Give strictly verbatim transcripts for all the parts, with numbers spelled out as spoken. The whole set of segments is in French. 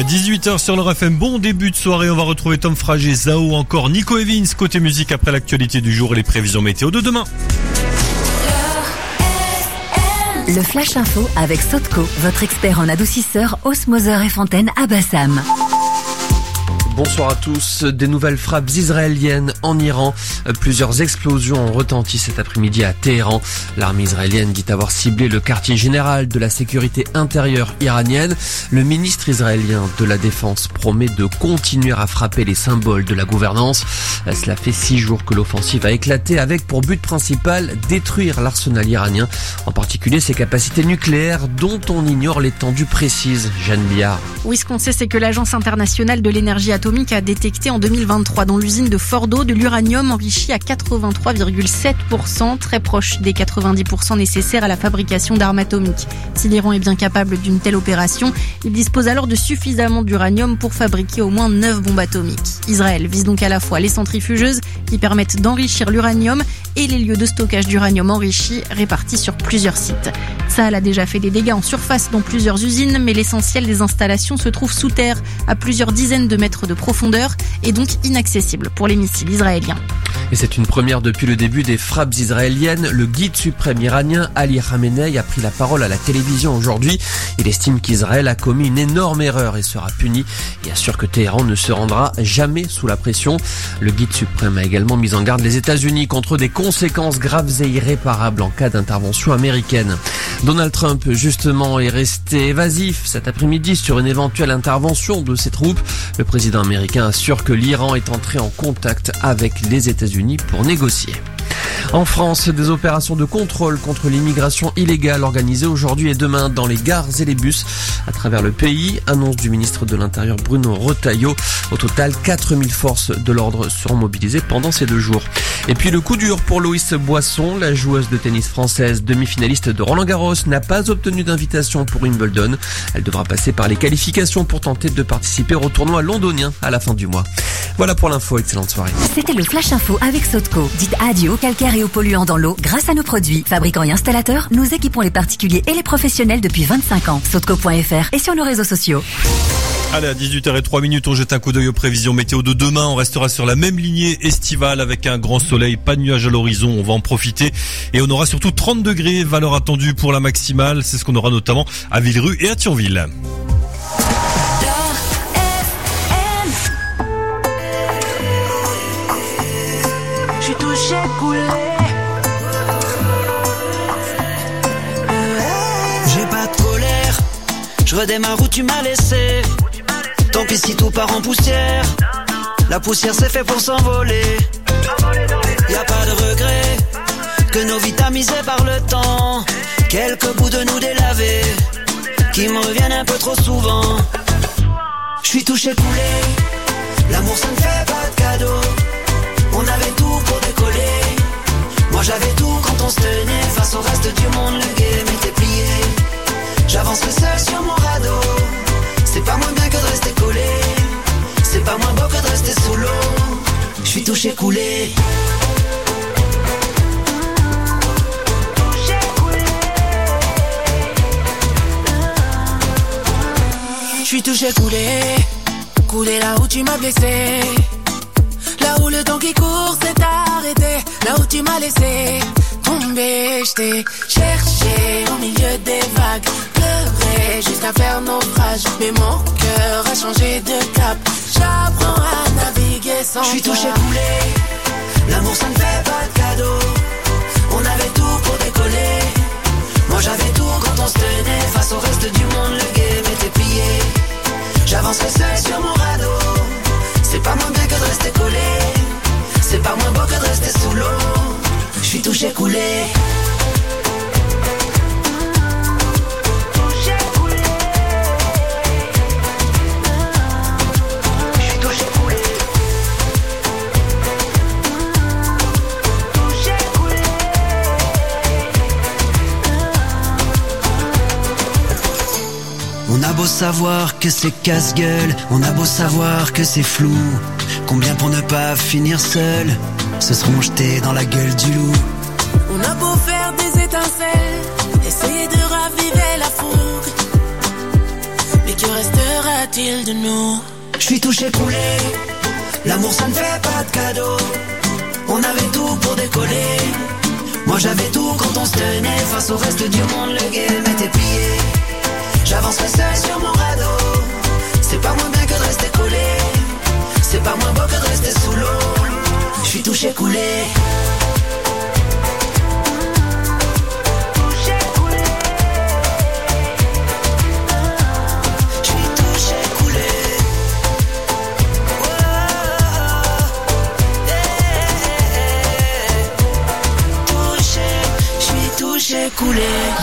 À dix-huit heures sur le R F M, bon début de soirée, on va retrouver Tom Frager, Zao, encore Nico Evans, côté musique après l'actualité du jour et les prévisions météo de demain. Le Flash Info avec Sotco, votre expert en adoucisseur, osmoseur et fontaine à Bassam. Bonsoir à tous. Des nouvelles frappes israéliennes en Iran. Plusieurs explosions ont retenti cet après-midi à Téhéran. L'armée israélienne dit avoir ciblé le quartier général de la sécurité intérieure iranienne. Le ministre israélien de la Défense promet de continuer à frapper les symboles de la gouvernance. Cela fait six jours que l'offensive a éclaté avec pour but principal détruire l'arsenal iranien, en particulier ses capacités nucléaires dont on ignore l'étendue précise. Jeanne Biard. Oui, ce qu'on sait, c'est que l'Agence internationale de l'énergie atomique a détecté en deux mille vingt-trois dans l'usine de Fordo de l'uranium enrichi à quatre-vingt-trois virgule sept pour cent, très proche des quatre-vingt-dix pour cent nécessaires à la fabrication d'armes atomiques. Si l'Iran est bien capable d'une telle opération, il dispose alors de suffisamment d'uranium pour fabriquer au moins neuf bombes atomiques. Israël vise donc à la fois les centrifugeuses qui permettent d'enrichir l'uranium et les lieux de stockage d'uranium enrichi répartis sur plusieurs sites. Tsahal a déjà fait des dégâts en surface dans plusieurs usines, mais l'essentiel des installations se trouve sous terre, à plusieurs dizaines de mètres de profondeur, et donc inaccessible pour les missiles israéliens. Et c'est une première depuis le début des frappes israéliennes. Le guide suprême iranien Ali Khamenei a pris la parole à la télévision aujourd'hui. Il estime qu'Israël a commis une énorme erreur et sera puni, et assure que Téhéran ne se rendra jamais sous la pression. Le guide suprême a également mis en garde les États-Unis contre des conséquences graves et irréparables en cas d'intervention américaine. Donald Trump, justement, est resté évasif cet après-midi sur une éventuelle intervention de ses troupes. Le président américain assure que l'Iran est entré en contact avec les États-Unis pour négocier. En France, des opérations de contrôle contre l'immigration illégale organisées aujourd'hui et demain dans les gares et les bus à travers le pays. Annonce du ministre de l'Intérieur Bruno Retailleau. Au total, quatre mille forces de l'ordre seront mobilisées pendant ces deux jours. Et puis le coup dur pour Loïs Boisson, la joueuse de tennis française demi-finaliste de Roland-Garros, n'a pas obtenu d'invitation pour Wimbledon. Elle devra passer par les qualifications pour tenter de participer au tournoi londonien à la fin du mois. Voilà pour l'info, excellente soirée. C'était le Flash Info avec Sotco. Dites adieu au calcaire et aux polluants dans l'eau grâce à nos produits. Fabricants et installateurs, nous équipons les particuliers et les professionnels depuis vingt-cinq ans. Sotco point F R et sur nos réseaux sociaux. Allez, à dix-huit heures zéro trois, on jette un coup d'œil aux prévisions météo de demain. On restera sur la même lignée estivale avec un grand soleil, pas de nuages à l'horizon. On va en profiter et on aura surtout trente degrés, valeur attendue pour la maximale. C'est ce qu'on aura notamment à Villerue et à Thionville. Je suis touché, coulé. J'ai pas de colère. Je redémarre où tu m'as laissé. Tant pis si tout part en poussière. La poussière c'est fait pour s'envoler. Y a pas de regret que nos vies tamisées par le temps. Quelques bouts de nous délavés qui me reviennent un peu trop souvent. Je suis touché, coulé. L'amour ça ne fait pas de cadeau. On avait tout pour décoller. Moi j'avais tout quand on se tenait. Face au reste du monde, le game était plié. J'avancerai seul sur mon radeau. C'est pas moins bien que de rester collé. C'est pas moins beau que de rester sous l'eau. Je suis touché, coulé. Je suis touché, coulé. Coulé là où tu m'as blessé. Là où le temps qui court s'est arrêté. Là où tu m'as laissé tomber. Je t'ai cherché au milieu des vagues. Pleurer jusqu'à faire naufrage. Mais mon cœur a changé de cap. J'apprends à naviguer sans. Je suis touché, coulé. L'amour ça ne fait pas de cadeau. On avait tout pour décoller. Moi j'avais tout quand on se tenait. Face au reste du monde, le game était plié. J'avancerai seul sur mon radeau. C'est pas moins bien que de rester collé. C'est pas moins beau que de rester sous l'eau. Je suis touché, coulé. Touché, coulé. Je suis touché, coulé. Touché, coulé. On a beau savoir que c'est casse-gueule, on a beau savoir que c'est flou. Combien pour ne pas finir seul se seront jetés dans la gueule du loup. On a beau faire des étincelles, essayer de raviver la fougue. Mais que restera-t-il de de nous. Je suis touché coulé, l'amour ça ne fait pas de cadeau. On avait tout pour décoller. Moi j'avais tout quand on se tenait. Face au reste du monde, le game était plié. J'avancerai seul sur mon radeau. C'est pas moins bien que de rester collé. C'est pas moins beau que de rester sous l'eau. Je suis touché coulé. J'ai coulé.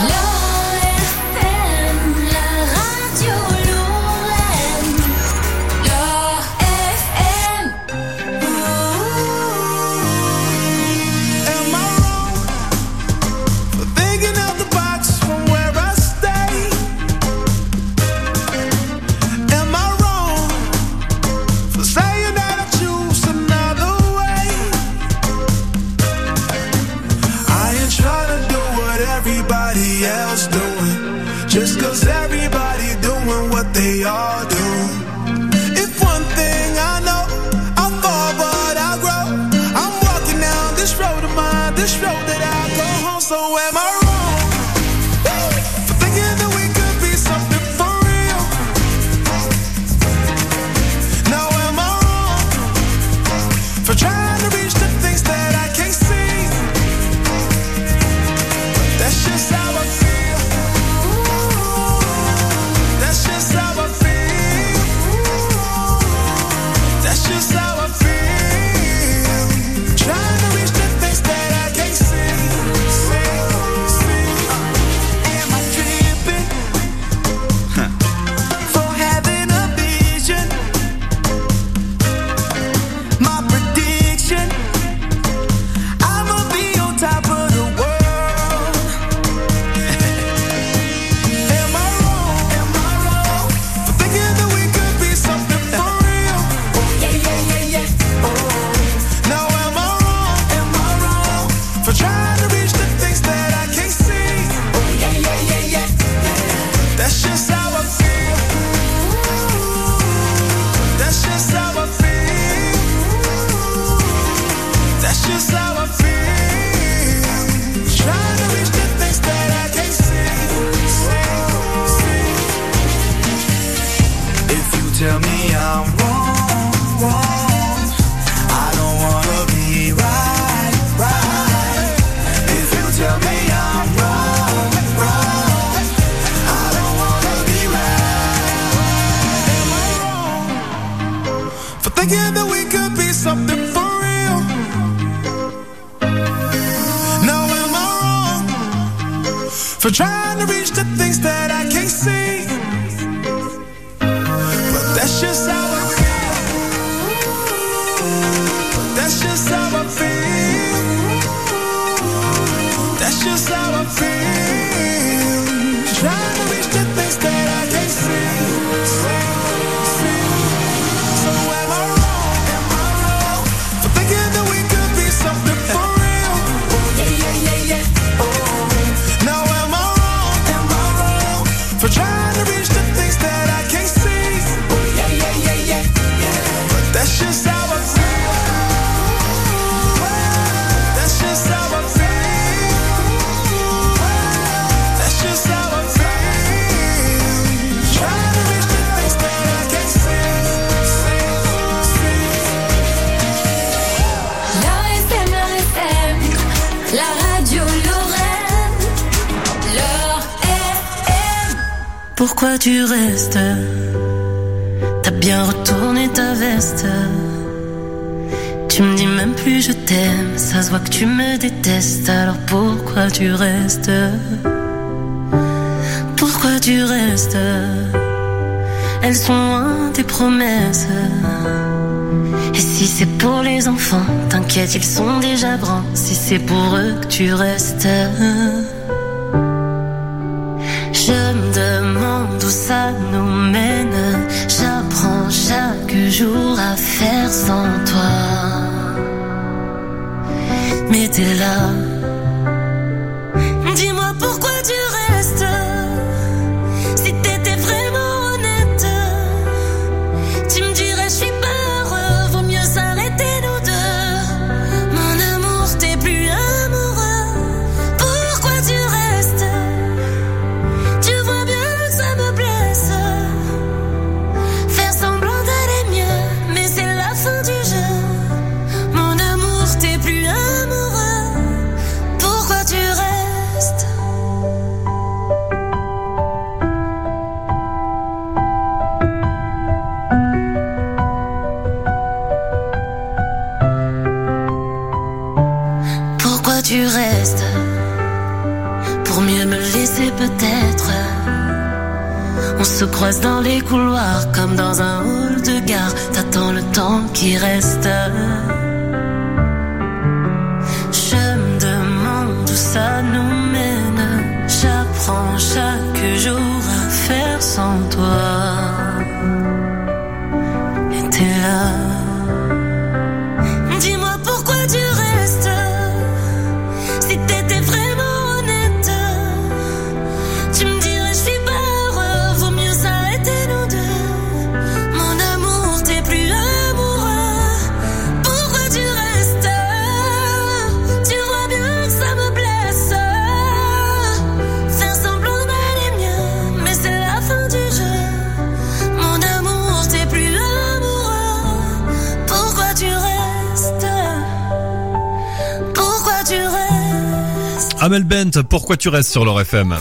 For trying to reach the things that I can't see. But that's just how I feel. That's just how I feel. That's just how I feel. Trying to reach the things that I can't see. see, see. So am I wrong? Am I wrong for thinking that we could be something for real? Yeah, yeah, yeah, yeah. Now am I wrong? Am I wrong for trying to reach the things that I can't see? Yeah, yeah, yeah, yeah, yeah. But that's just how I feel. That's just how I feel. That's just how I feel. Trying to reach the things that I can't see. see, see. La F M, la F M, la radio Lorraine, leur F M. Pourquoi tu restes? T'as bien retourné ta veste. Tu me dis même plus je t'aime. Ça se voit que tu me détestes. Alors pourquoi tu restes? Pourquoi tu restes? Elles sont loin tes promesses. Et si c'est pour les enfants, t'inquiète, ils sont déjà grands. Si c'est pour eux que tu restes, je me demande où ça nous mène. J'apprends chaque jour à faire sans toi. Mais t'es là. Dis-moi pourquoi tu restes. Si t'étais vraiment honnête, On se croise dans les couloirs comme dans un hall de gare. T'attends le temps qui reste. Je me demande où ça nous mène. J'apprends chaque jour à faire sans toi. Et t'es là. Dis-moi pourquoi tu restes. Si t'étais vraiment honnête, tu me dirais je suis pas heureux. Vaut mieux s'arrêter nous deux. Mon amour, t'es plus amoureux. Pourquoi tu restes? Tu vois bien que ça me blesse. Faire semblant d'aller mieux, mais c'est la fin du jeu. Mon amour, t'es plus amoureux. Pourquoi tu restes? Pourquoi tu restes? Amel Bent, pourquoi tu restes sur l'Or F M?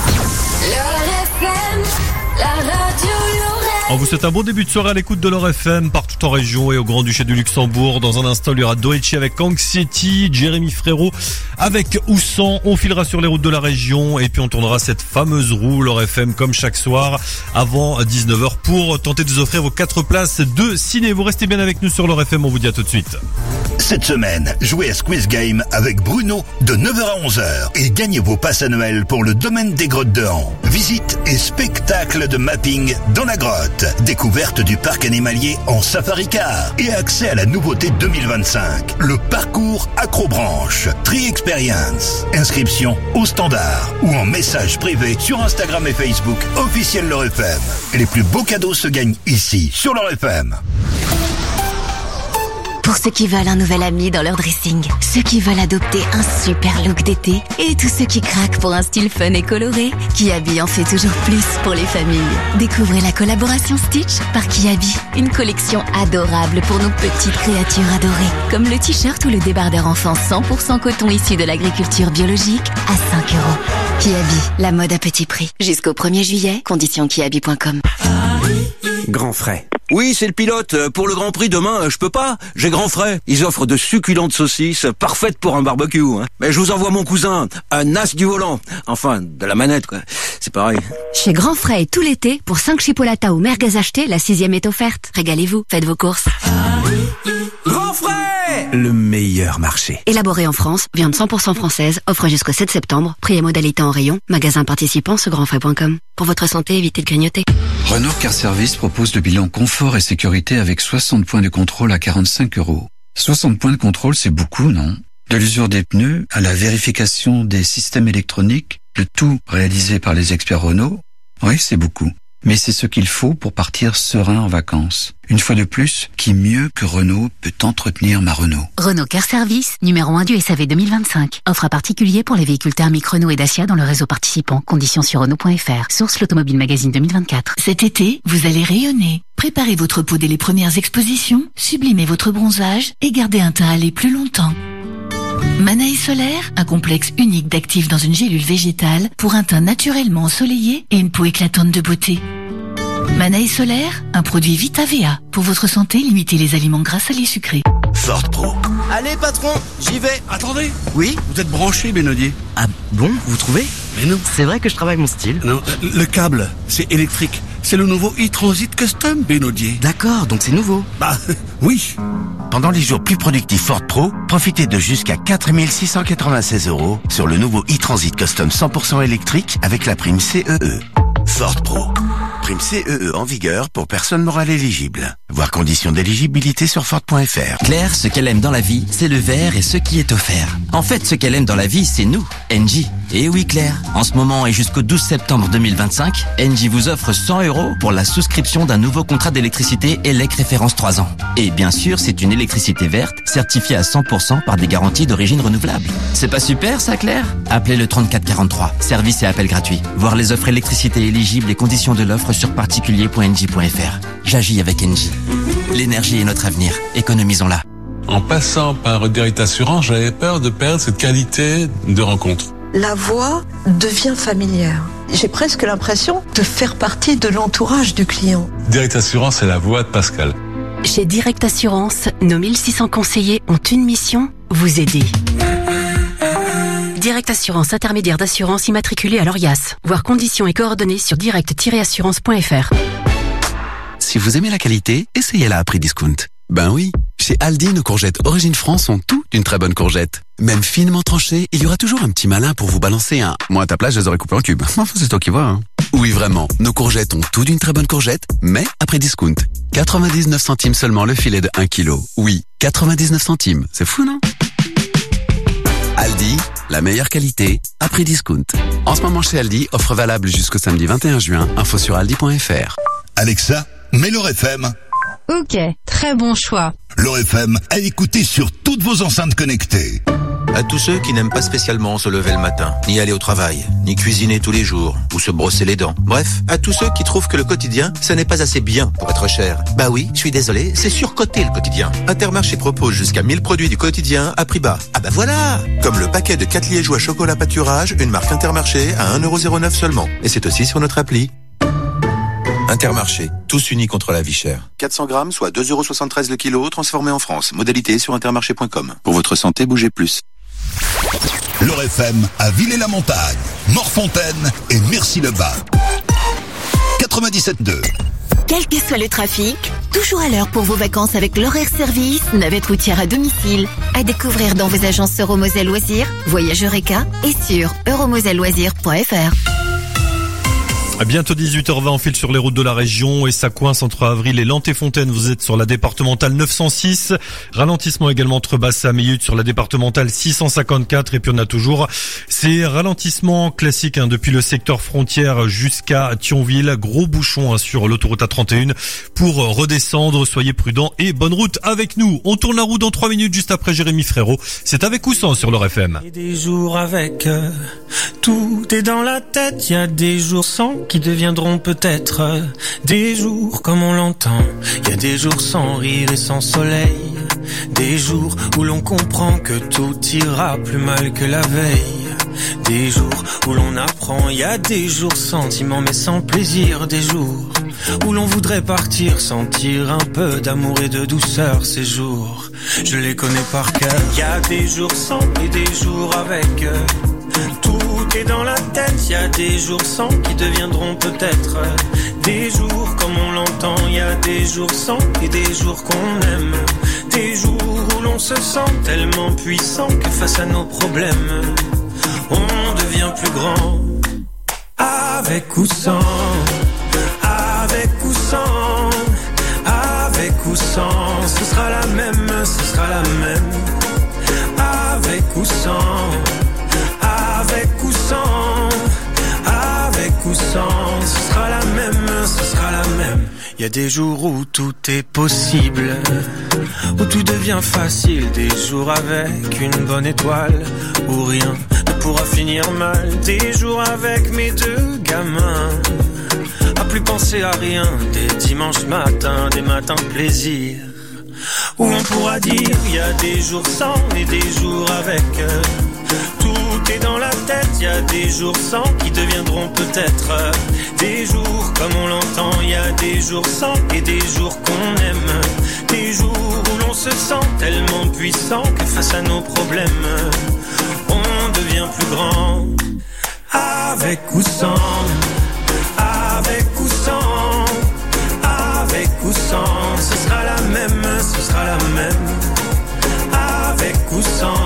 La radio Lorraine. On vous souhaite un bon début de soirée à l'écoute de l'Or F M partout en région et au Grand-Duché du Luxembourg. Dans un instant, il y aura Doechi avec Anxiety, Jérémy Frérot avec Oussan. On filera sur les routes de la région et puis on tournera cette fameuse roue l'Or F M comme chaque soir avant dix-neuf heures pour tenter de vous offrir vos quatre places de ciné. Vous restez bien avec nous sur l'Or F M, on vous dit à tout de suite. Cette semaine, jouez à Squeeze Game avec Bruno de neuf heures à onze heures et gagnez vos passes annuelles pour le domaine des grottes de Han. Visite et spectacle de mapping dans la grotte. Découverte du parc animalier en safari car et accès à la nouveauté deux mille vingt-cinq. Le parcours Acrobranche. Tri Experience. Inscription au standard ou en message privé sur Instagram et Facebook officiel l'Or F M. Les plus beaux cadeaux se gagnent ici sur l'Or F M. Pour ceux qui veulent un nouvel ami dans leur dressing, ceux qui veulent adopter un super look d'été et tous ceux qui craquent pour un style fun et coloré, Kiabi en fait toujours plus pour les familles. Découvrez la collaboration Stitch par Kiabi, une collection adorable pour nos petites créatures adorées, comme le t-shirt ou le débardeur enfant cent pour cent coton issu de l'agriculture biologique à cinq euros. Kiabi, la mode à petit prix. Jusqu'au premier juillet, conditions kiabi point com. Grand Frais. Oui, c'est le pilote. Pour le Grand Prix demain, je peux pas. J'ai Grand Frais. Ils offrent de succulentes saucisses, parfaites pour un barbecue. Hein. Mais je vous envoie mon cousin, un as du volant. Enfin, de la manette, quoi. C'est pareil. Chez Grand Frais, tout l'été, pour cinq chipolatas ou merguez achetés, la sixième est offerte. Régalez-vous, faites vos courses. Grand Frais, le meilleur marché. Élaboré en France, viande cent pour cent française, offre jusqu'au sept septembre, prix et modalité en rayon, magasin participant sur grand frais point com. Pour votre santé, évitez de grignoter. Renault Car Service propose le bilan confort et sécurité avec soixante points de contrôle à quarante-cinq euros. soixante points de contrôle, c'est beaucoup, non? De l'usure des pneus à la vérification des systèmes électroniques, le tout réalisé par les experts Renault. Oui, c'est beaucoup. Mais c'est ce qu'il faut pour partir serein en vacances. Une fois de plus, qui mieux que Renault peut entretenir ma Renault? Renault Car Service, numéro un du S A V deux mille vingt-cinq. Offre à particulier pour les véhicules thermiques Renault et Dacia dans le réseau participant. Conditions sur Renault point F R. Source l'Automobile Magazine deux mille vingt-quatre. Cet été, vous allez rayonner. Préparez votre peau dès les premières expositions, sublimez votre bronzage et gardez un teint allé plus longtemps. Manaï Solaire, un complexe unique d'actifs dans une gélule végétale pour un teint naturellement ensoleillé et une peau éclatante de beauté. Manaï Solaire, un produit Vita V A. Pour votre santé, limitez les aliments gras, salés, sucrés. Ford Pro. Allez patron, j'y vais. Attendez. Oui. Vous êtes branché, Bénodier? Ah bon, vous trouvez? Mais non. C'est vrai que je travaille mon style. Non, le câble, c'est électrique. C'est le nouveau e-Transit Custom, Bénodier. D'accord, donc c'est nouveau. Bah, oui. Pendant les jours plus productifs Ford Pro, profitez de jusqu'à quatre mille six cent quatre-vingt-seize euros sur le nouveau e-Transit Custom cent pour cent électrique avec la prime C E E. Ford Pro. Prime C E E en vigueur pour personnes morales éligibles. Voir conditions d'éligibilité sur Ford point F R. Claire, ce qu'elle aime dans la vie, c'est le verre et ce qui est offert. En fait, ce qu'elle aime dans la vie, c'est nous, Engie. Et oui Claire, en ce moment et jusqu'au douze septembre deux mille vingt-cinq, Engie vous offre cent euros pour la souscription d'un nouveau contrat d'électricité E L E C référence trois ans. Et bien sûr, c'est une électricité verte, certifiée à cent pour cent par des garanties d'origine renouvelable. C'est pas super ça Claire? Appelez le trente-quatre quarante-trois, service et appel gratuit. Voir les offres électricité éligibles et conditions de l'offre sur particulier point engie point F R. J'agis avec Engie. L'énergie est notre avenir, économisons-la. En passant par Direct Assurance, j'avais peur de perdre cette qualité de rencontre. La voix devient familière. J'ai presque l'impression de faire partie de l'entourage du client. Direct Assurance, c'est la voix de Pascal. Chez Direct Assurance, nos mille six cents conseillers ont une mission, vous aider. Direct Assurance, intermédiaire d'assurance immatriculée à l'Orias. Voir conditions et coordonnées sur direct tiret assurance point f r. Si vous aimez la qualité, essayez-la à prix discount. Ben oui, chez Aldi, nos courgettes Origine France ont tout d'une très bonne courgette. Même finement tranchée, il y aura toujours un petit malin pour vous balancer un « moi à ta place, je les aurais coupés en cubes ». Enfin, c'est toi qui vois, hein. Oui, vraiment, nos courgettes ont tout d'une très bonne courgette, mais à prix discount. quatre-vingt-dix-neuf centimes seulement le filet de un kilo. Oui, quatre-vingt-dix-neuf centimes. C'est fou, non? Aldi, la meilleure qualité, à prix discount. En ce moment chez Aldi, offre valable jusqu'au samedi vingt et un juin. Info sur aldi point f r. Alexa, mets le F M. Ok, très bon choix. Le F M à écouter sur toutes vos enceintes connectées. À tous ceux qui n'aiment pas spécialement se lever le matin, ni aller au travail, ni cuisiner tous les jours, ou se brosser les dents. Bref, à tous ceux qui trouvent que le quotidien, ça n'est pas assez bien pour être cher. Bah oui, je suis désolé, c'est surcoté le quotidien. Intermarché propose jusqu'à mille produits du quotidien à prix bas. Ah bah voilà! Comme le paquet de quatre liégeois chocolat pâturage, une marque Intermarché à un euro zéro neuf seulement. Et c'est aussi sur notre appli. Intermarché, tous unis contre la vie chère. quatre cents grammes, soit deux euros soixante-treize le kilo, transformé en France. Modalité sur intermarché point com. Pour votre santé, bougez plus. Le F M à Villers-la-Montagne, Morfontaine et Mercy-le-Bas. quatre-vingt-dix-sept deux. Quel que soit le trafic, toujours à l'heure pour vos vacances avec l'horaire service, navette routière à domicile. À découvrir dans vos agences Euromoselle Loisirs, Voyage Eureka et sur euromoselle loisirs point f r. À bientôt dix-huit heures vingt, on file sur les routes de la région et ça coince entre Avril et Lanté-Fontaine. Vous êtes sur la départementale neuf cent six. Ralentissement également entre Bassam et Méhut sur la départementale six cent cinquante-quatre. Et puis on a toujours ces ralentissements classiques hein, depuis le secteur frontière jusqu'à Thionville. Gros bouchon hein, sur l'autoroute A trente et un pour redescendre. Soyez prudents et bonne route avec nous. On tourne la roue dans trois minutes juste après Jérémy Frérot. C'est avec ou sans sur leur F M. Et des jours avec, euh, tout est dans la tête. Il y a des jours sans qui deviendront peut-être euh, des jours comme on l'entend. Il y a des jours sans rire et sans soleil, des jours où l'on comprend que tout ira plus mal que la veille, des jours où l'on apprend. Il y a des jours sentiments mais sans plaisir, des jours où l'on voudrait partir, sentir un peu d'amour et de douceur. Ces jours, je les connais par cœur. Il y a des jours sans et des jours avec, euh, tout est dans la tête. Il y a des jours sans qui deviendront peut-être des jours comme on l'entend. Il y a des jours sans et des jours qu'on aime, des jours où l'on se sent tellement puissant que face à nos problèmes, on devient plus grand. Avec ou sans, avec ou sans, avec ou sans, ce sera la même, ce sera la même. Avec ou sans, avec ou sans, avec ou sans, ce sera la même, ce sera la même. Il y a des jours où tout est possible, où tout devient facile, des jours avec une bonne étoile, où rien ne pourra finir mal, des jours avec mes deux gamins, à plus penser à rien, des dimanches matins, des matins de plaisir, où on pourra dire, il y a des jours sans et des jours avec, tout est dans la tête. Il y a des jours sans qui deviendront peut-être des jours comme on l'entend. Il y a des jours sans et des jours qu'on aime, des jours où l'on se sent tellement puissant que face à nos problèmes, on devient plus grand. Avec ou sans, avec ou sans, avec ou sans, ce sera la même, ce sera la même. Avec ou sans,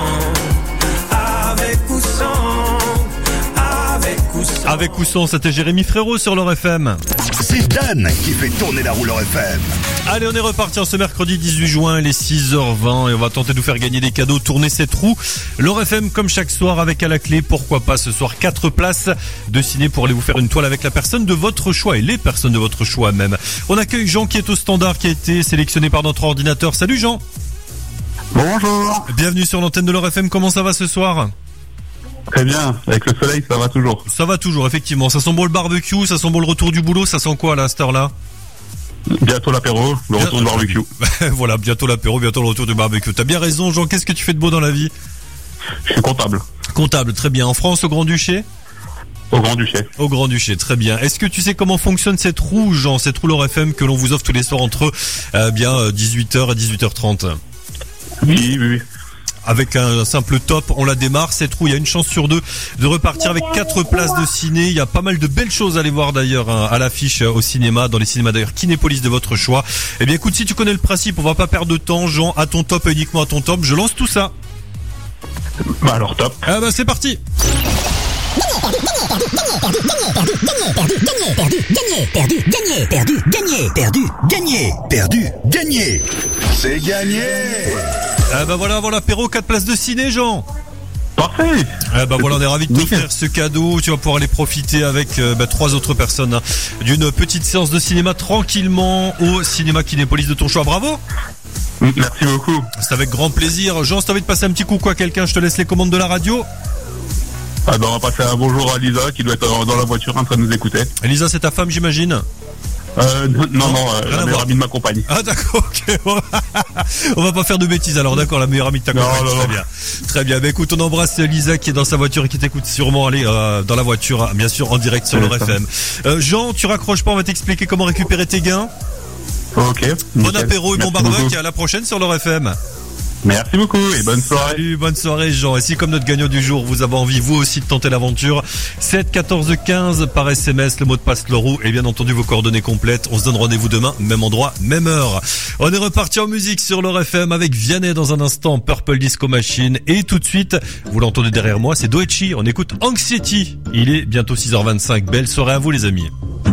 avec ou sans, avec ou sans. Avec ou sans, c'était Jérémy Frérot sur leur F M. C'est Dan qui fait tourner la roue leur F M. Allez, on est reparti en ce mercredi dix-huit juin, les six heures vingt, et on va tenter de vous faire gagner des cadeaux, tourner cette roue. Leur F M comme chaque soir avec à la clé, pourquoi pas ce soir, quatre places de ciné pour aller vous faire une toile avec la personne de votre choix et les personnes de votre choix même. On accueille Jean qui est au standard, qui a été sélectionné par notre ordinateur. Salut Jean. Bonjour. Bienvenue sur l'antenne de leur F M, comment ça va ce soir ? Très bien, avec le soleil ça va toujours. Ça va toujours, effectivement. Ça sent bon le barbecue, ça sent bon le retour du boulot, ça sent quoi là, à cette heure-là ? Bientôt l'apéro, le Bien... retour du barbecue. Voilà, bientôt l'apéro, bientôt le retour du barbecue. T'as bien raison Jean, qu'est-ce que tu fais de beau dans la vie ? Je suis comptable. Comptable, très bien. En France, au Grand-Duché ? Au Grand-Duché. Au Grand-Duché, très bien. Est-ce que tu sais comment fonctionne cette roue, Jean, cette roue leur F M que l'on vous offre tous les soirs entre euh, bien dix-huit heures et dix-huit heures trente ? Oui, oui, oui. avec un simple top, on la démarre. Cette roue, il y a une chance sur deux de repartir avec quatre places de ciné. Il y a pas mal de belles choses à aller voir d'ailleurs hein, à l'affiche au cinéma, dans les cinémas d'ailleurs Kinépolis de votre choix. Eh bien écoute, si tu connais le principe, on va pas perdre de temps. Jean, à ton top, uniquement à ton top. Je lance tout ça. Bah alors top. Ah bah c'est parti. Perdu, gagné, perdu, gagné, perdu, gagné, perdu, gagné, perdu, gagné. C'est gagné. Ah bah voilà, avant l'apéro, quatre places de ciné, Jean. Parfait. Ah bah voilà, on est ravis de t'offrir ce cadeau. Tu vas pouvoir aller profiter avec euh, bah, trois autres personnes hein, d'une petite séance de cinéma tranquillement au cinéma Kinépolis de ton choix. Bravo. Merci beaucoup. C'est avec grand plaisir. Jean, si t'as envie de passer un petit coucou à quelqu'un, je te laisse les commandes de la radio. Ah ben on va passer un bonjour à Lisa qui doit être dans la voiture en train de nous écouter. Lisa, c'est ta femme, j'imagine? Euh, non, non, non euh, la meilleure amie de ma compagne. Ah d'accord, ok. On va pas faire de bêtises alors, d'accord, la meilleure amie de ta compagne. Non, non, très non. bien. Très bien. Bah écoute, on embrasse Lisa qui est dans sa voiture et qui t'écoute sûrement aller euh, dans la voiture, bien sûr, en direct sur le R F M. Euh, Jean, tu raccroches pas, on va t'expliquer comment récupérer tes gains. Ok. Bon nickel. apéro et bon barbecue, à la prochaine sur le R F M. Merci beaucoup et bonne soirée. Salut, bonne soirée Jean. Et si comme notre gagnant du jour, vous avez envie vous aussi de tenter l'aventure, sept quatorze quinze par S M S, le mot de passe Leroux et bien entendu vos coordonnées complètes. On se donne rendez-vous demain, même endroit, même heure. On est reparti en musique sur le R F M avec Vianney dans un instant, Purple Disco Machine. Et tout de suite, vous l'entendez derrière moi, c'est Doechi. On écoute Anxiety. Il est bientôt six heures vingt-cinq. Belle soirée à vous les amis.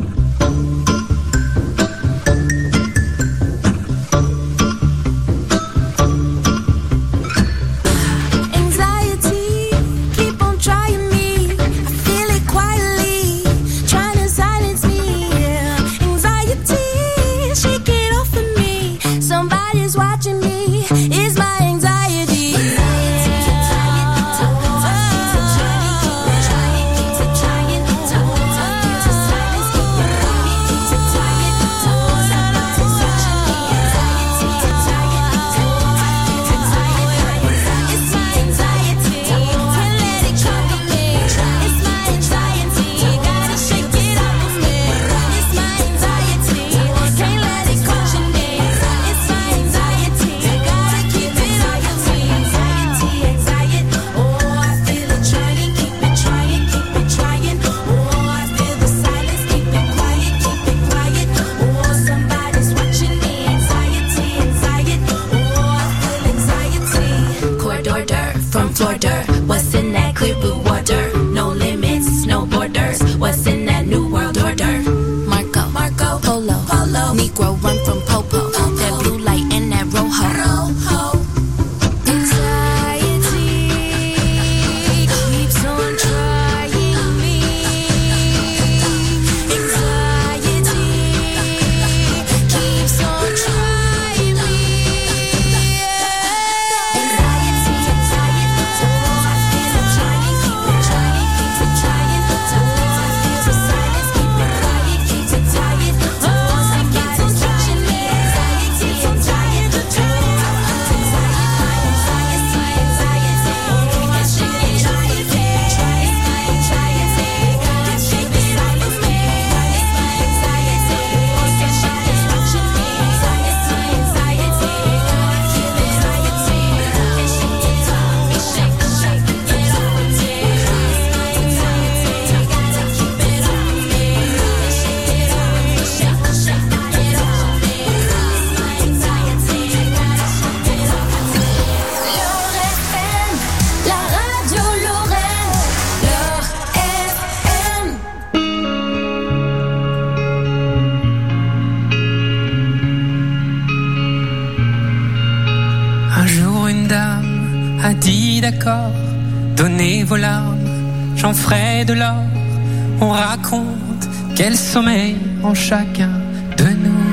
d'accord, donnez vos larmes, j'en ferai de l'or. On raconte quel sommeil en chacun de nous.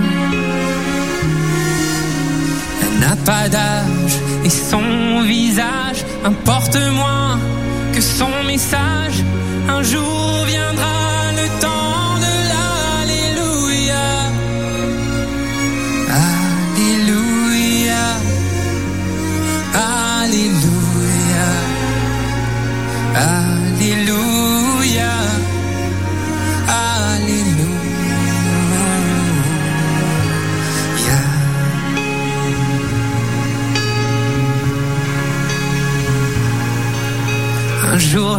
Elle n'a pas d'âge et son visage importe moins que son message. Un jour viendra le temps de l'alléluia. Alléluia. Alléluia. Alléluia. Alléluia.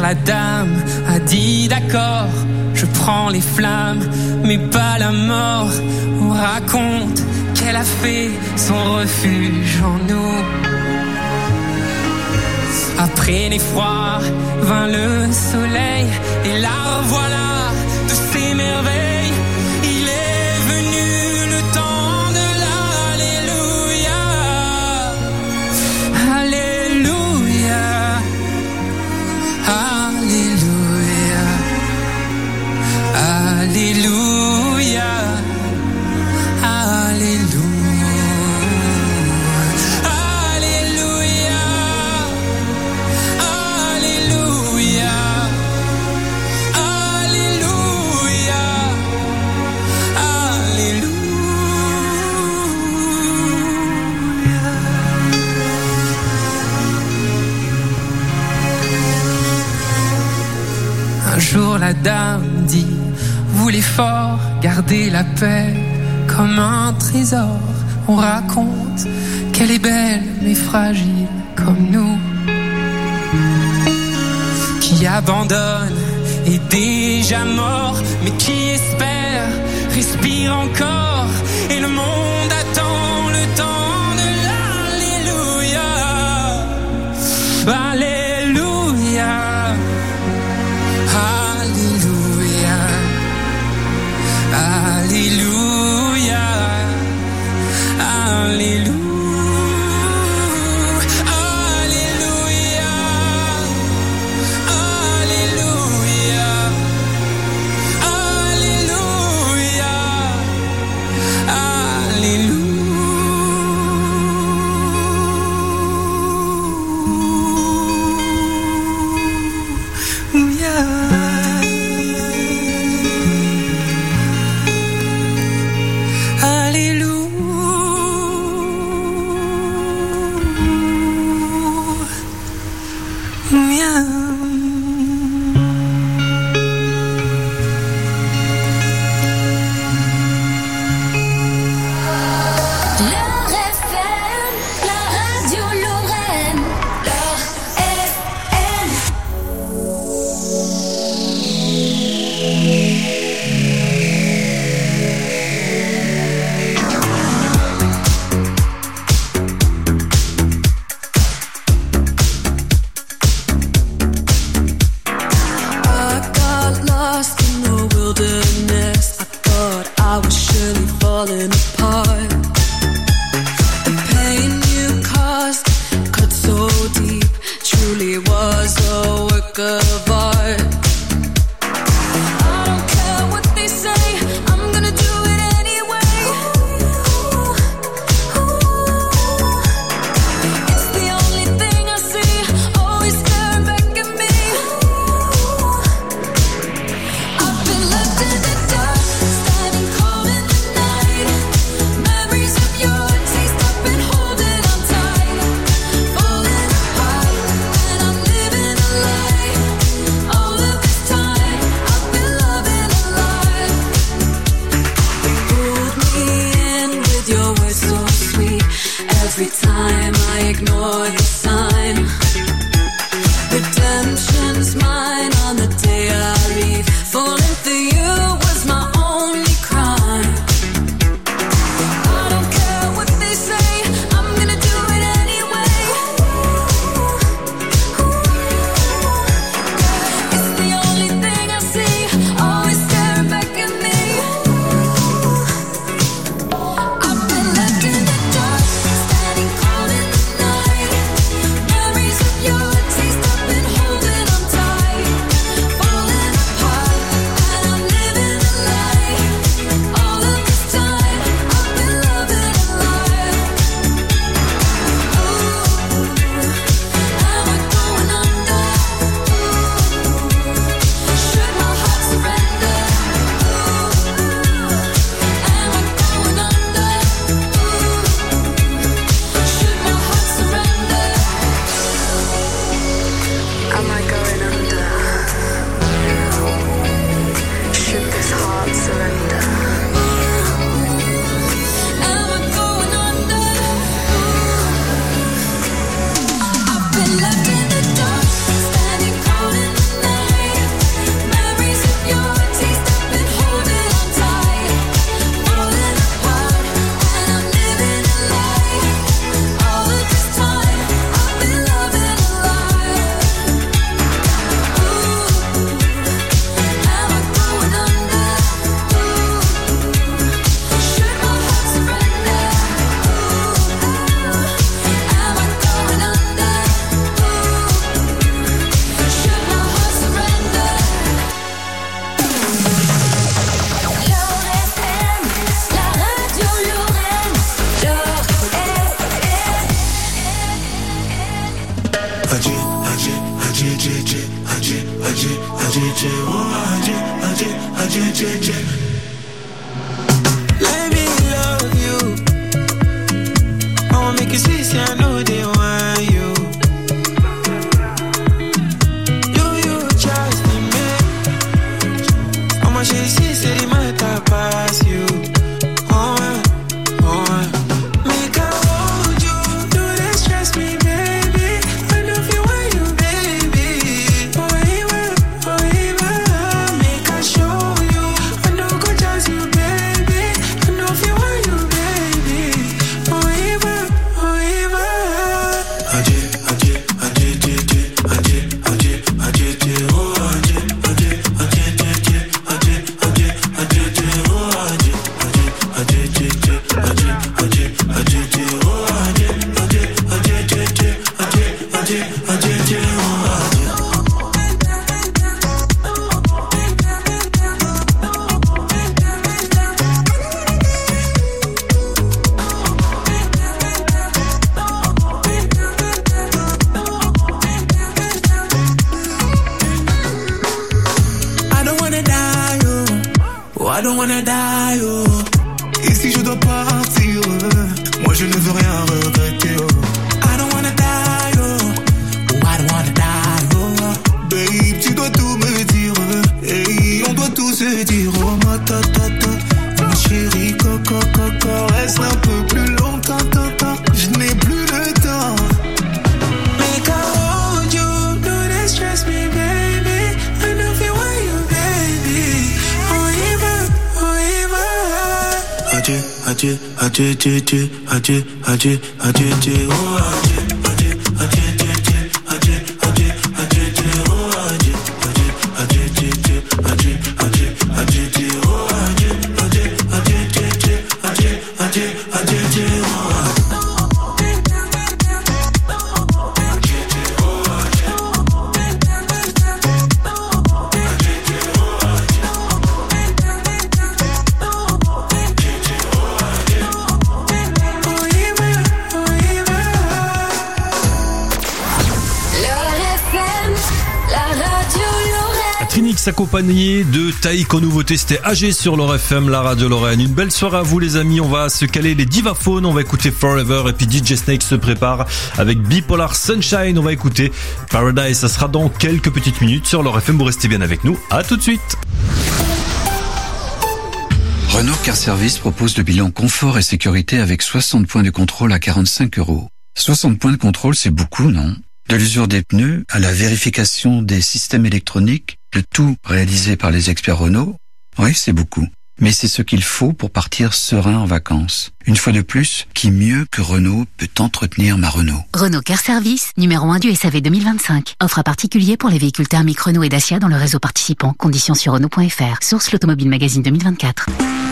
la dame a dit d'accord, je prends les flammes, mais pas la mort. On raconte qu'elle a fait son refuge en nous. Après l'effroi vint le soleil, et la revoilà de ses merveilles. Il est venu le temps de l'Alléluia. Alléluia. Alléluia. Alléluia. Alléluia. Un jour la dame dit, vous les forts, gardez la paix comme un trésor. On raconte qu'elle est belle mais fragile comme nous, qui abandonne est déjà mort, mais qui espère respire encore. Et le monde attend le temps de l'Alléluia. Alléluia. Alléluia, Alléluia, Alléluia, Alléluia, Alléluia, Alléluia, Let me love you. I wanna make you see, say I know they want you. You, you trust in me. I'ma show you, see, say the matter pass you. Oh, oh, make I hold you. Do they stress me, baby? I know if you want you, baby. Oh, even, oh, even. Make I show you. I know go just you, baby. I know if you want you, baby. Oh, even, oh, even. Aje, aje, aje, aje, aje, aje, aje, aje, oh, aje, aje, aje, aje, aje, aje, aje, aje, oh, aje, aje, aje, aje, aje, aje, aje, aje, oh, aje, aje, aje, aje, aje, aje, aje, aje, oh, aje. I don't wanna die, oh. Oh, I don't wanna die, oh. Et si je dois partir, euh, moi je ne veux rien regretter, oh. I don't wanna die, oh. Oh, I don't wanna die, oh. Babe, tu dois tout me dire, euh. Hey, on doit tout se dire, oh, ma ta ta ta. Ma chérie, coco, coco, reste un peu plus longtemps, ta ta. Je n'ai plus le temps. Make I hold you, do they stress me, baby? I know if you want you, baby. Oh, even, oh, even. Aje, aje, aje, aje, aje, aje, aje, aje, oh, aje, aje, aje, aje, aje, aje, aje, aje, oh, aje, aje, aje, aje, aje, aje, aje, aje, oh, aje, aje, aje, aje, aje, aje, aje, aje, oh, Trinix accompagné de Taïk en nouveauté, c'était A G sur l'Or F M, la radio Lorraine. Une belle soirée à vous les amis, on va se caler les divaphones, on va écouter Forever et puis D J Snake se prépare avec Bipolar Sunshine, on va écouter Paradise, ça sera dans quelques petites minutes sur l'Or F M, vous restez bien avec nous, à tout de suite. Renault Car Service propose le bilan confort et sécurité avec soixante points de contrôle à quarante-cinq euros. soixante points de contrôle, c'est beaucoup, non? De l'usure des pneus à la vérification des systèmes électroniques, le tout réalisé par les experts Renault. Oui, c'est beaucoup. Mais c'est ce qu'il faut pour partir serein en vacances. Une fois de plus, qui mieux que Renault peut entretenir ma Renault? Renault Car Service, numéro un du S A V deux mille vingt-cinq. Offre à particulier pour les véhicules thermiques Renault et Dacia dans le réseau participant. Conditions sur Renault point F R. Source l'Automobile Magazine deux mille vingt-quatre.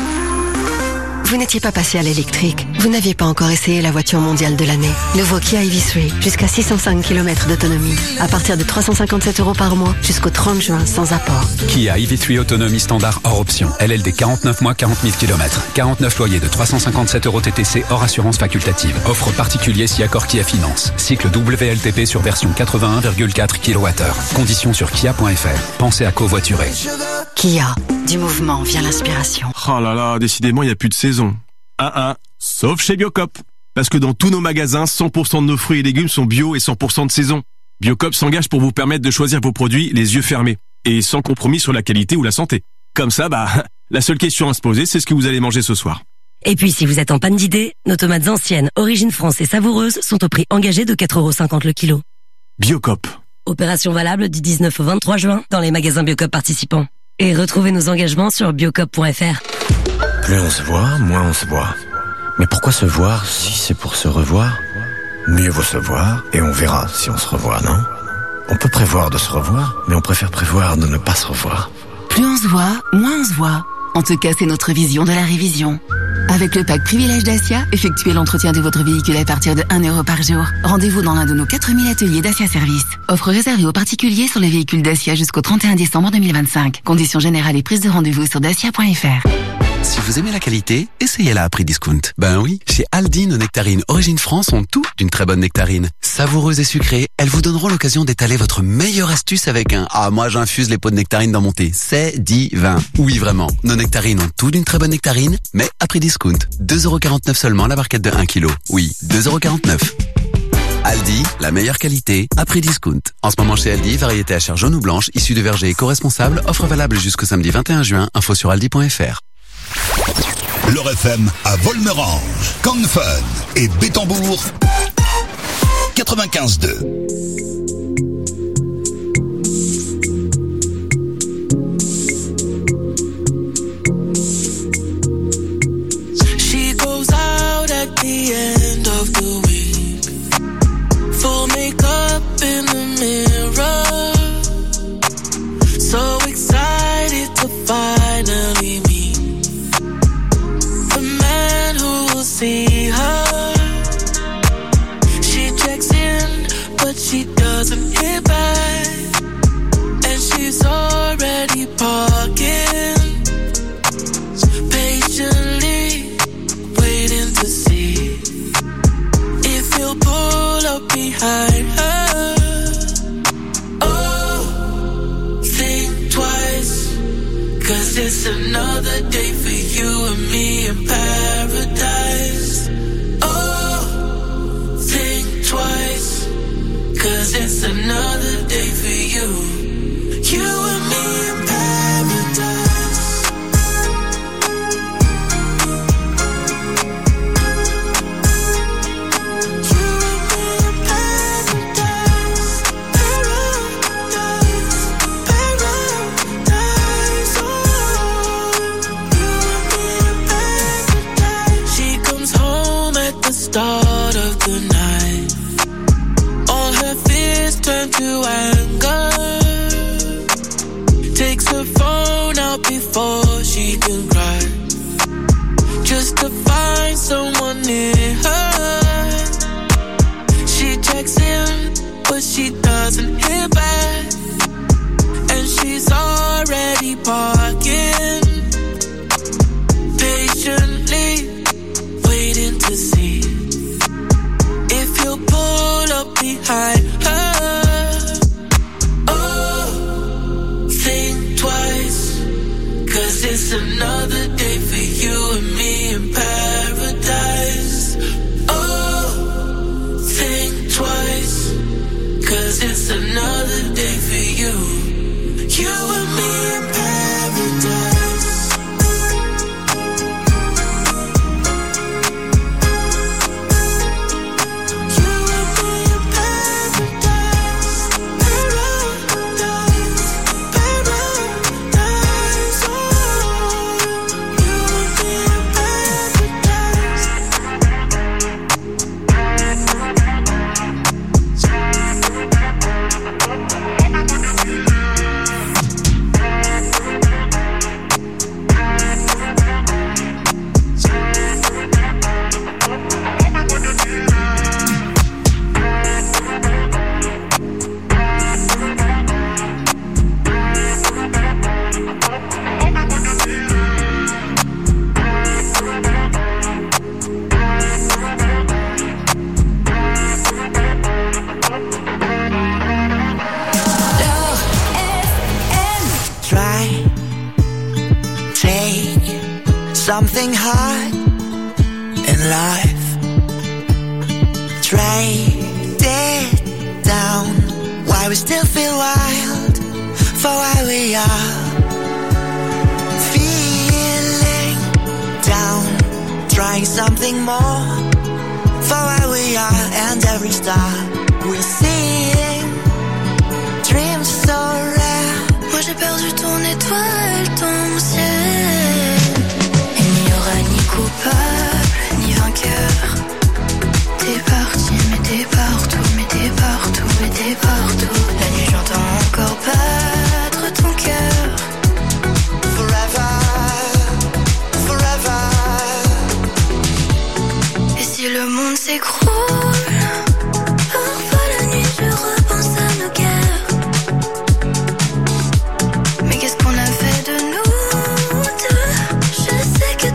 Vous n'étiez pas passé à l'électrique. Vous n'aviez pas encore essayé la voiture mondiale de l'année. Nouveau Kia E V trois, jusqu'à six cent cinq kilomètres d'autonomie. À partir de trois cent cinquante-sept euros par mois, jusqu'au trente juin, sans apport. Kia E V trois autonomie standard hors option. L L D quarante-neuf mois, quarante mille kilomètres. quarante-neuf loyers de trois cent cinquante-sept euros T T C hors assurance facultative. Offre particulier si accord Kia Finance. Cycle W L T P sur version quatre-vingt-un virgule quatre kilowattheures. Conditions sur kia point F R. Pensez à covoiturer. Kia. Du mouvement vient l'inspiration. Oh là là, décidément, il n'y a plus de saison. Ah ah, sauf chez Biocop. Parce que dans tous nos magasins, cent pour cent de nos fruits et légumes sont bio et cent pour cent de saison. Biocop s'engage pour vous permettre de choisir vos produits les yeux fermés. Et sans compromis sur la qualité ou la santé. Comme ça, bah, la seule question à se poser, c'est ce que vous allez manger ce soir. Et puis, si vous êtes en panne d'idées, nos tomates anciennes, origine France et savoureuses sont au prix engagé de quatre euros cinquante le kilo. Biocop. Opération valable du dix-neuf au vingt-trois juin dans les magasins Biocop participants. Et retrouvez nos engagements sur biocop point F R. Plus on se voit, moins on se voit. Mais pourquoi se voir si c'est pour se revoir? Mieux vaut se voir et on verra si on se revoit, non? On peut prévoir de se revoir, mais on préfère prévoir de ne pas se revoir. Plus on se voit, moins on se voit. En tout cas, c'est notre vision de la révision. Avec le pack Privilège Dacia, effectuez l'entretien de votre véhicule à partir de un euro par jour. Rendez-vous dans l'un de nos quatre mille ateliers Dacia Service. Offre réservée aux particuliers sur les véhicules Dacia jusqu'au trente et un décembre deux mille vingt-cinq. Conditions générales et prise de rendez-vous sur dacia point F R. Si vous aimez la qualité, essayez-la à prix discount. Ben oui, chez Aldi, nos nectarines Origine France ont tout d'une très bonne nectarine. Savoureuses et sucrées, elles vous donneront l'occasion d'étaler votre meilleure astuce avec un « Ah, moi j'infuse les pots de nectarines dans mon thé, c'est divin ». Oui, vraiment, nos nectarines ont tout d'une très bonne nectarine, mais à prix discount. deux euros quarante-neuf seulement la barquette de un kilo. Oui, deux euros quarante-neuf. Aldi, la meilleure qualité, à prix discount. En ce moment chez Aldi, variété à chair jaune ou blanche, issue de verger éco-responsable, offre valable jusqu'au samedi vingt et un juin, info sur aldi point f r. L'Or F M à Volmerange, Canfun et Bétambourg, quatre-vingt-quinze deux. She goes out at the end of the week, full makeup in the mirror, so excited to finally meet the man who will see her. She checks in, but she doesn't hit back, and she's already parking, patiently waiting to see if he'll pull up behind her. Oh, think twice, 'cause it's another day for you and me in paradise. Oh, think twice, 'cause it's another day for you, you and me in paradise. Start of the night, all her fears turn to anger, takes her phone out before she can cry, just to find someone near her. She checks in, but she doesn't hear back, and she's already parking, patiently waiting to see if he'll pull up behind her. Oh, think twice, 'cause it's another day for you and me in paradise. Oh, think twice, 'cause it's another day for you, you and me in paradise. Something hard in life, trade it down. Why we still feel wild for why we are feeling down, trying something more for why we are. And every star we're seeing, dreams so rare. Moi j'ai perdu ton étoile, ton ciel. Ni coupable, ni vainqueur. T'es parti, mais t'es partout, mais t'es partout, mais t'es partout. La nuit j'entends encore battre ton cœur. Forever, forever. Et si le monde s'écroule, parfois la nuit je repense à nos guerres. Mais qu'est-ce qu'on a fait de nous deux? Je sais que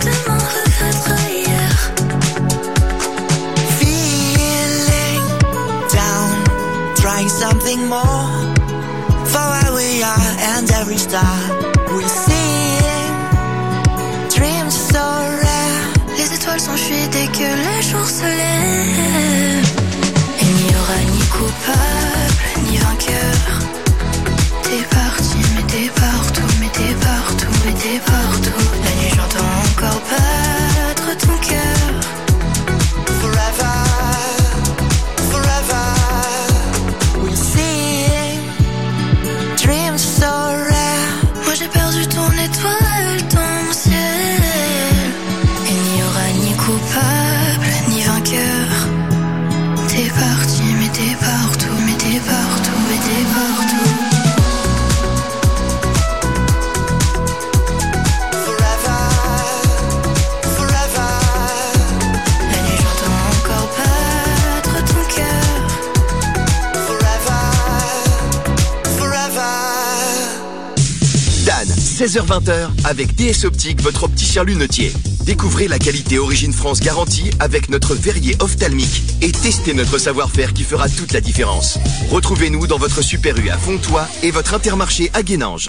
seize heures vingt avec D S Optique, votre opticien lunetier. Découvrez la qualité Origine France garantie avec notre verrier ophtalmique et testez notre savoir-faire qui fera toute la différence. Retrouvez-nous dans votre Super U à Fontoy et votre Intermarché à Guénange.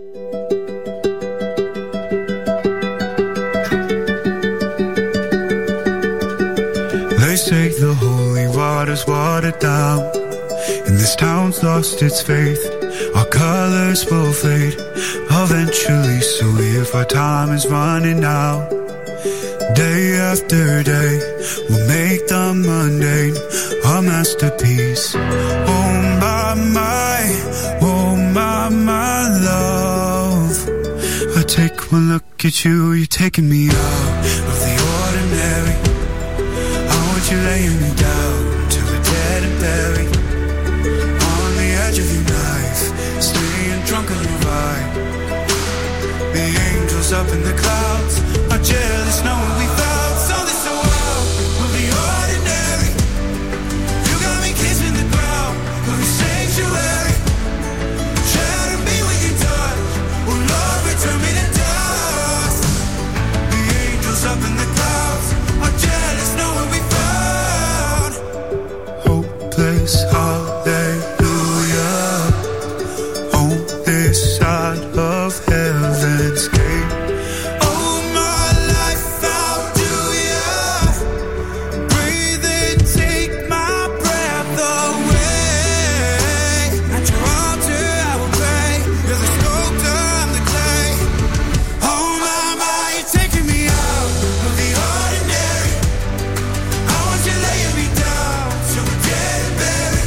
They say the holy water's watered down, and this town's lost its faith. Our colors will fade eventually, so if our time is running out, day after day, we'll make the mundane a masterpiece. Oh my, my, oh my, my love. I take one look at you, you're taking me out of the ordinary. You laying me down to a dead and buried on the edge of your knife, staying drunk on your vibe. The angels up in the clouds are jealous knowing we found something so wild. We'll be ordinary. You got me kissing the ground of your sanctuary. Shatter me when you touch. Oh Lord, return me to dust. The angels up in the clouds are jealous knowing we hallelujah, on this side of heaven's gate. Oh, my life, how do you breathe and take my breath away? At your altar I will pray, you're the sculptor, I'm the clay. Oh my, my, you're taking me out of the ordinary. I want you laying me down to a dead and buried.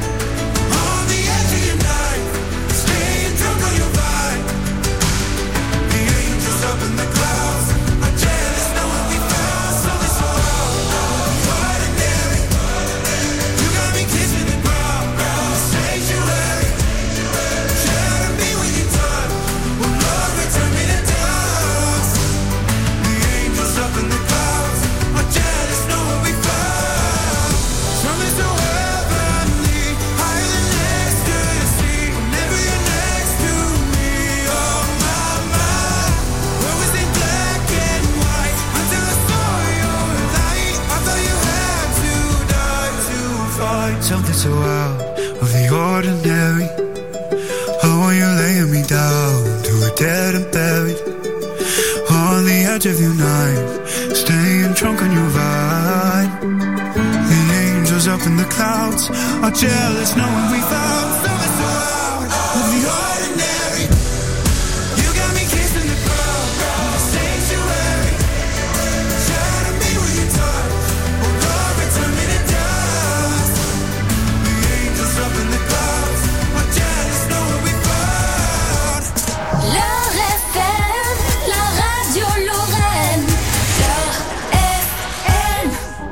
Something so out of the ordinary. Oh, you're laying me down to a dead and buried on the edge of your knife, staying drunk on your vibe. The angels up in the clouds are jealous knowing we found something so out of the ordinary. You got me kissing the ground of the sanctuary. Shatter me when you touch. Oh Lord, return me to dust. Up in the clouds, I'm jealous knowing we found. Leur F M, la radio Lorraine. Leur F M.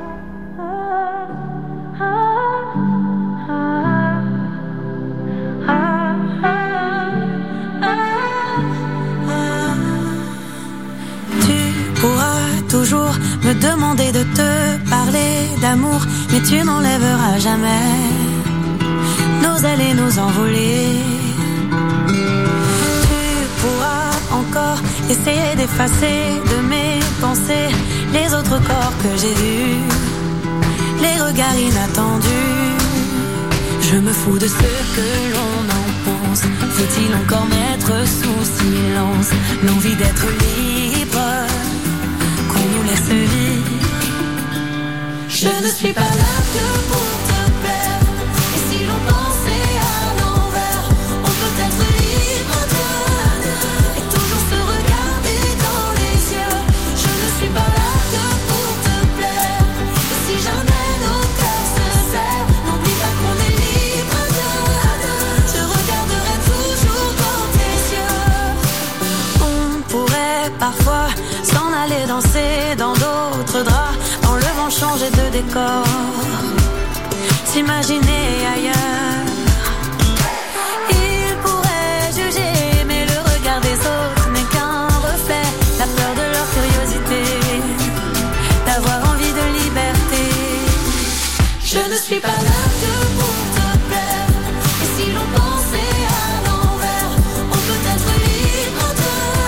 Tu pourras toujours me demander de te parler d'amour, mais tu n'enlèveras jamais nos ailes et nos envolées. Tu pourras encore essayer d'effacer de mes pensées les autres corps que j'ai vus, les regards inattendus. Je me fous de ce que l'on en pense. Faut-il encore mettre sous silence l'envie d'être libre qu'on nous laisse vivre? Je ne suis pas là que pour te plaire. Et si l'on pensait à l'envers, on peut être libre de et toujours se regarder dans les yeux. Je ne suis pas là que pour te plaire. Et si jamais nos cœurs se serrent, n'oublie pas qu'on est libre de je regarderai toujours dans tes yeux. On pourrait parfois s'en aller danser dans d'autres draps, en le vent changer de décor, s'imaginer ailleurs. Ils pourraient juger, mais le regard des autres n'est qu'un reflet, la peur de leur curiosité, d'avoir envie de liberté. Je ne suis pas là que pour te plaire. Et si l'on pensait à l'envers, on peut être libre de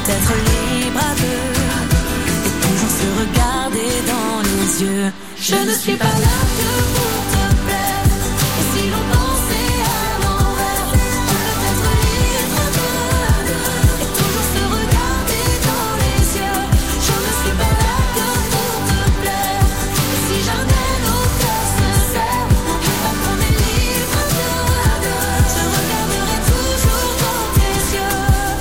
peut être libre à deux et toujours se regarder dans les yeux. Je ne suis pas là que pour te plaire. Et si l'on pensait à l'envers, on peut être libre à deux et toujours se regarder dans les yeux. Je ne suis pas là que pour te plaire. Et si jamais nos cœurs se serrent, n'oublie pas qu'on est libre à deux. Je regarderai toujours dans tes yeux.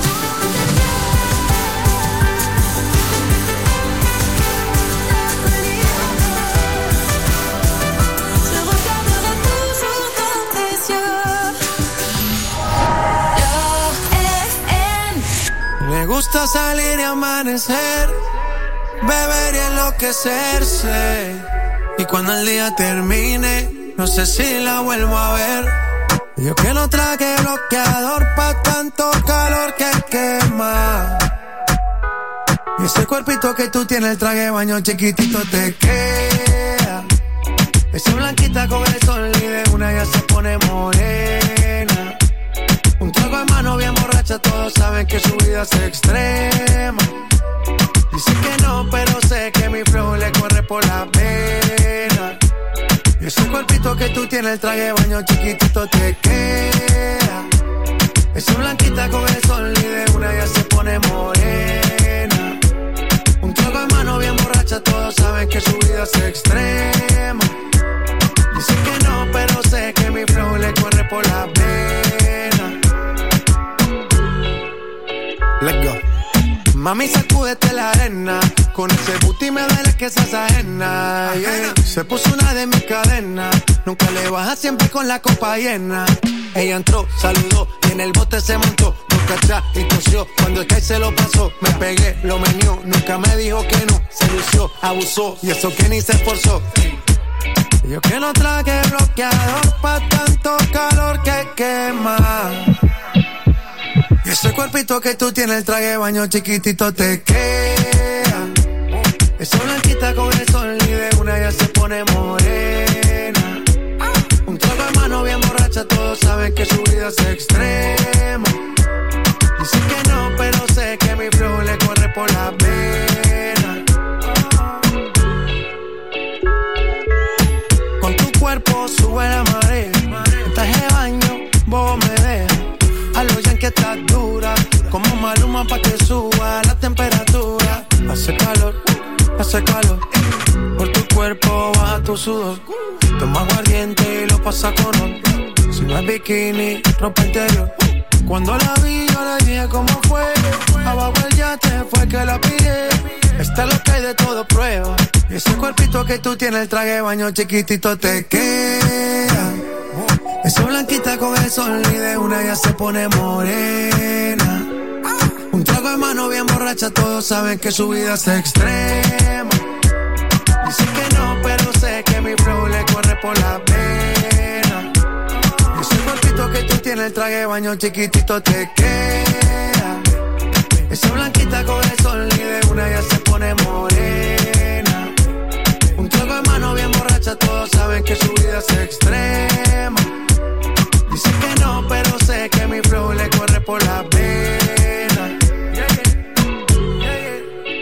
Me gusta salir y amanecer, beber y enloquecerse. Y cuando el día termine, no sé si la vuelvo a ver. Yo que no traje bloqueador pa' tanto calor que quema. Y ese cuerpito que tú tienes, el traje de baño chiquitito te queda. Esa blanquita con el sol y de una ya se pone morena. Un trago de mano bien borracha, todos saben que su vida es extrema. Dice que no, pero sé que mi flow le corre por la pena. Y ese cuerpito que tú tienes, el traje de baño chiquitito te queda. Esa blanquita con el sol y de una ya se pone morena. Un trago de mano bien borracha, todos saben que su vida es extrema. Dice que no, pero sé que mi flow le corre por la pena. Let's go. Mami, sacúdete la arena. Con ese booty me duele que seas ajena, yeah. Se puso una de mis cadenas. Nunca le baja, siempre con la copa llena. Ella entró, saludó y en el bote se montó. Nunca atrás y tosió. Cuando el Sky se lo pasó, me pegué, lo menió. Nunca me dijo que no, se lució, abusó. Y eso que ni se esforzó. Yo que no traje bloqueador pa' tanto calor que quema. Y ese cuerpito que tú tienes, el traje de baño chiquitito te queda. Esa blanquita con el sol y de una ya se pone morena. Un trago de mano bien borracha, todos saben que su vida es extrema. Dice que no, pero sé que mi flow le corre por la pena. Con tu cuerpo sube la marea. En traje de baño, vos me dejas. A lo que estás dura, como Maluma pa' que suba la temperatura. Hace calor, hace calor. Por tu cuerpo baja tu sudor. Toma aguardiente y lo pasa con ron. Si no es bikini, ropa interior. Cuando la vi yo le dije cómo fue. Abajo el yate fue que la pillé. Está lo que hay de todo prueba. Y ese cuerpito que tú tienes, el traje de baño chiquitito te queda. Esa blanquita con el sol y de una ya se pone morena. Un trago de mano bien borracha, todos saben que su vida es extrema. Dice que no, pero sé que mi flow le corre por la pena. Ese cuerpito que tú tienes, el traje de baño chiquitito te queda. Esa blanquita con el sol y de una ya se pone morena. Un trago de mano bien borracha, todos saben que su vida es extrema. Dice que no, pero sé que mi flow le corre por la pena. Yeah, yeah. Yeah, yeah.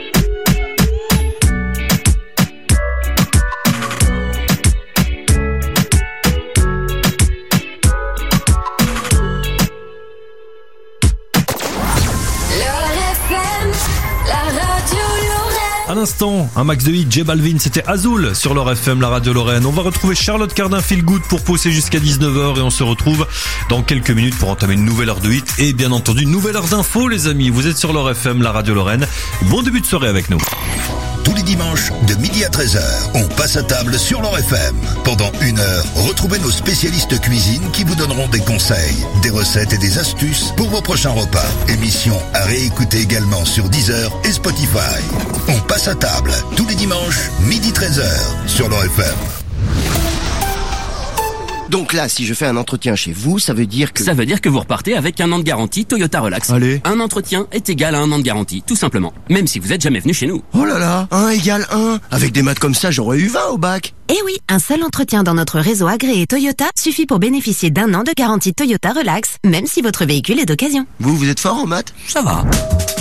À l'instant, un max de hit, J Balvin, c'était Azul sur leur F M, la radio Lorraine. On va retrouver Charlotte Cardin Feel Good pour pousser jusqu'à dix-neuf heures et on se retrouve dans quelques minutes pour entamer une nouvelle heure de hit et bien entendu une nouvelle heure d'infos les amis. Vous êtes sur leur F M, la radio Lorraine. Bon début de soirée avec nous. Tous les dimanches, de midi à treize heures, on passe à table sur leur F M. Pendant une heure, retrouvez nos spécialistes cuisine qui vous donneront des conseils, des recettes et des astuces pour vos prochains repas. Émission à réécouter également sur Deezer et Spotify. On passe à table tous les dimanches, midi treize heures, sur leur F M. Donc là, si je fais un entretien chez vous, ça veut dire que... Ça veut dire que vous repartez avec un an de garantie Toyota Relax. Allez. Un entretien est égal à un an de garantie, tout simplement. Même si vous êtes jamais venu chez nous. Oh là là, un égale un. Avec des maths comme ça, j'aurais eu vingt au bac. Eh oui, un seul entretien dans notre réseau agréé Toyota suffit pour bénéficier d'un an de garantie Toyota Relax, même si votre véhicule est d'occasion. Vous, vous êtes fort en maths? Ça va. Toyota.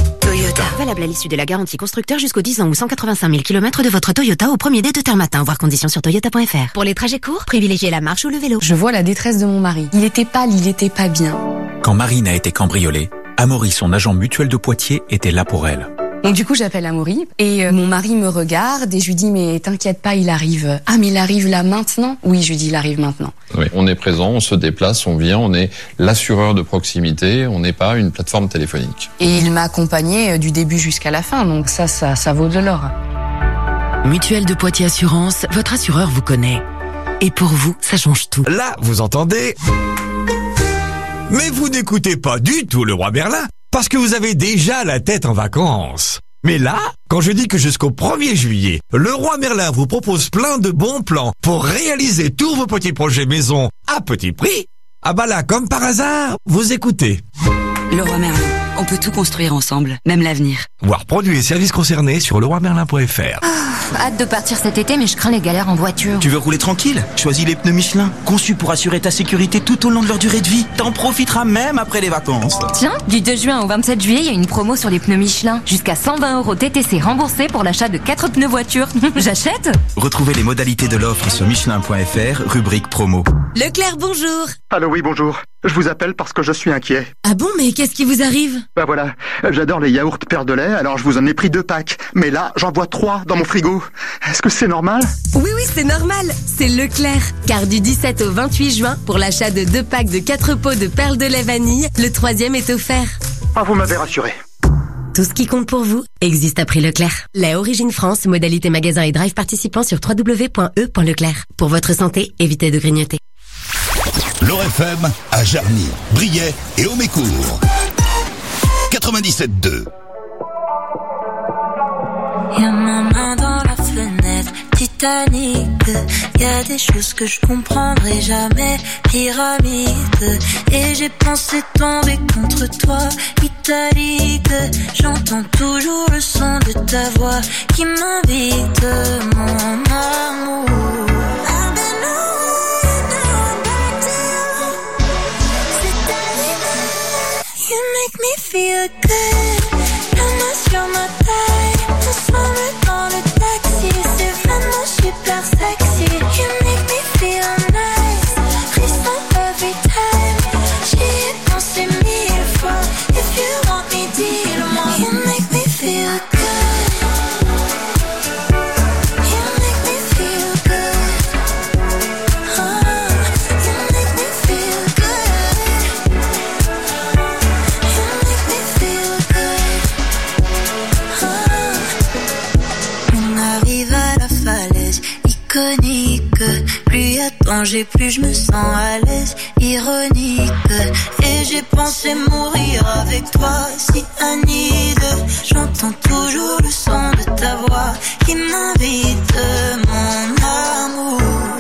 Toyota. Valable à l'issue de la garantie constructeur jusqu'aux dix ans ou cent quatre-vingt-cinq mille kilomètres de votre Toyota au premier dé de terre matin. Voir conditions sur toyota point f r. Pour les trajets courts, privilégiez la marche ou le vélo. Je vois la détresse de mon mari. Il était pâle, il était pas bien. Quand Marine a été cambriolée, Amaury, son agent mutuel de Poitiers, était là pour elle. Donc du coup j'appelle Amaury et euh, mon mari me regarde et je lui dis mais t'inquiète pas, il arrive. Ah mais il arrive là maintenant? Oui, je lui dis il arrive maintenant. Oui, on est présent, on se déplace, on vient, on est l'assureur de proximité, on n'est pas une plateforme téléphonique. Et il m'a accompagné du début jusqu'à la fin, donc ça, ça, ça vaut de l'or. Mutuelle de Poitiers Assurance, votre assureur vous connaît. Et pour vous, ça change tout. Là, vous entendez? Mais vous n'écoutez pas du tout le roi Merlin, parce que vous avez déjà la tête en vacances. Mais là, quand je dis que jusqu'au premier juillet, le roi Merlin vous propose plein de bons plans pour réaliser tous vos petits projets maison à petit prix, ah bah là, comme par hasard, vous écoutez. Le roi Merlin, on peut tout construire ensemble, même l'avenir. Voir produits et services concernés sur le roi merlin point f r. Ah, hâte de partir cet été, mais je crains les galères en voiture. Tu veux rouler tranquille? Choisis les pneus Michelin, conçus pour assurer ta sécurité tout au long de leur durée de vie. T'en profiteras même après les vacances. Tiens, du deux juin au vingt-sept juillet, il y a une promo sur les pneus Michelin. Jusqu'à cent vingt euros T T C remboursés pour l'achat de quatre pneus voiture. J'achète? Retrouvez les modalités de l'offre sur michelin point f r, rubrique promo. Leclerc, bonjour. Allô, oui, bonjour. Je vous appelle parce que je suis inquiet. Ah bon, mais qu'est-ce qui vous arrive? Bah voilà, j'adore les yaourts Père de lait, alors je vous en ai pris deux packs. Mais là, j'en vois trois dans mon frigo. Est-ce que c'est normal? Oui, oui, c'est normal. C'est Leclerc. Car du dix-sept au vingt-huit juin, pour l'achat de deux packs de quatre pots de perles de lait vanille, le troisième est offert. Ah, vous m'avez rassuré. Tout ce qui compte pour vous existe à prix Leclerc. Lait Origine France, modalité magasin et drive participant sur w w w point e point leclerc. Pour votre santé, évitez de grignoter. L'O R F M à Jarny, Briey et Aumécourt. quatre-vingt-dix-sept deux. Y'a ma main dans la fenêtre, Titanic. Y'a des choses que je comprendrai jamais, pyramide. Et j'ai pensé tomber contre toi, italique. J'entends toujours le son de ta voix qui m'invite, mon amour. You make me feel good. La main sur ma taille, ensemble dans le taxi, c'est vraiment super sexy. You make me feel nice, frisson every time. J'y ai pensé mille fois. If you want me, dis-le-moi. You make me feel good. You make me feel good. Oh, you make me feel good. On arrive à la falaise iconique. Plus y a de danger, plus je me sens à l'aise. Ironique. Et j'ai pensé mourir avec toi, si Anide. J'entends toujours le son de ta voix qui m'invite, mon amour.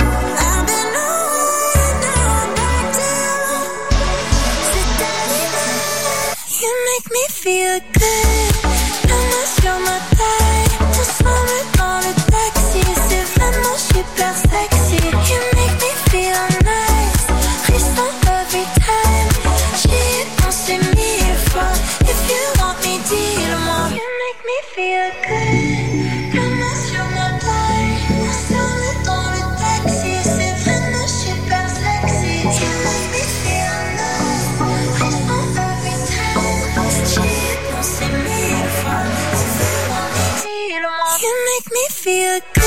You make me feel good. La main sur ma taille, ensemble dans le taxi, c'est vraiment super sexy. You make me feel nice, frisson every time. J'y ai pensé mille fois. If you want me, dis-le-moi. You make me feel good. La main sur ma taille, ensemble dans le taxi, c'est vraiment super sexy. You make me feel nice, frisson every time. You make me feel good.